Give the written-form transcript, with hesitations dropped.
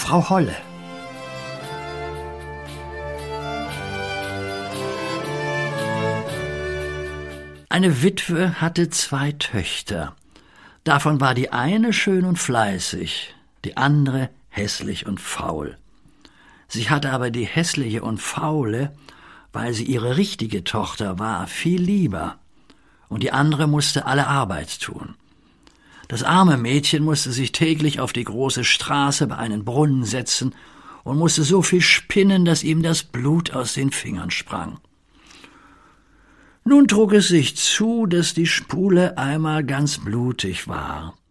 Frau Holle. Eine Witwe hatte 2 Töchter. Davon war die eine schön und fleißig, die andere hässlich und faul. Sie hatte aber die hässliche und faule, weil sie ihre richtige Tochter war, viel lieber, und die andere musste alle Arbeit tun. Das arme Mädchen musste sich täglich auf die große Straße bei einen Brunnen setzen und musste so viel spinnen, dass ihm das Blut aus den Fingern sprang. Nun trug es sich zu, dass die Spule einmal ganz blutig war.